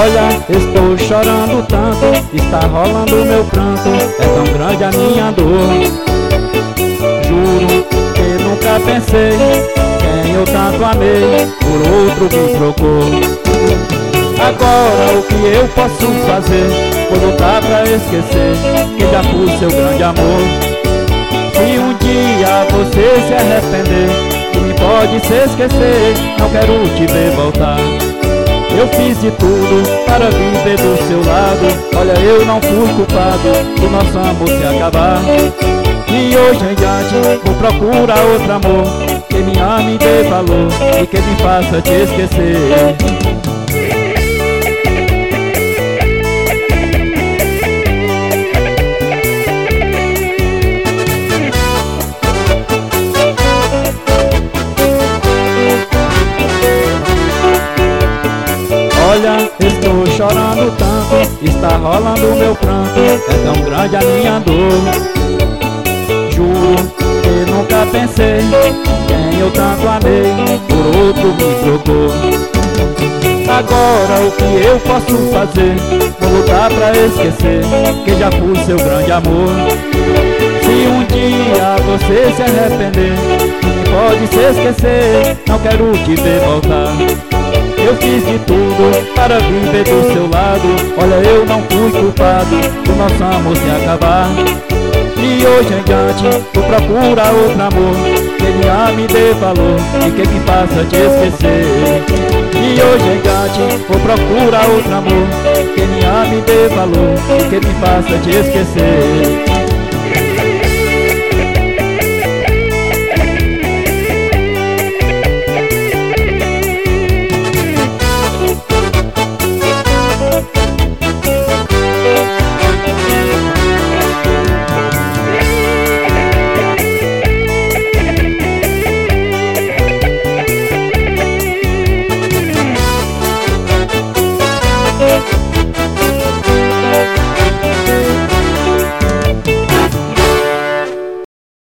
Olha, estou chorando tanto, está rolando meu pranto, é tão grande a minha dor. Juro que nunca pensei, quem eu tanto amei, por outro me trocou. Agora o que eu posso fazer? Vou lutar pra esquecer que já fui seu grande amor. Se um dia você se arrepender, me pode se esquecer, não quero te ver voltar. Eu fiz de tudo para viver do seu lado, olha, eu não fui culpado do nosso amor se acabar. E hoje em diante vou procurar outro amor, que me ame e dê valor, e que me faça te esquecer. Olha, estou chorando tanto, está rolando meu pranto, é tão grande a minha dor. Juro que nunca pensei, quem eu tanto amei, por outro me trocou. Agora o que eu posso fazer? Vou lutar pra esquecer que já fui seu grande amor. Se um dia você se arrepender, pode se esquecer, não quero te ver voltar. Eu fiz de tudo para viver do seu lado, olha, eu não fui culpado do nosso amor se acabar. E hoje em diante vou procurar outro amor, que me ame e dê valor, e que me faça te esquecer. E hoje em diante vou procurar outro amor, que me ame e dê valor, e que me faça te esquecer.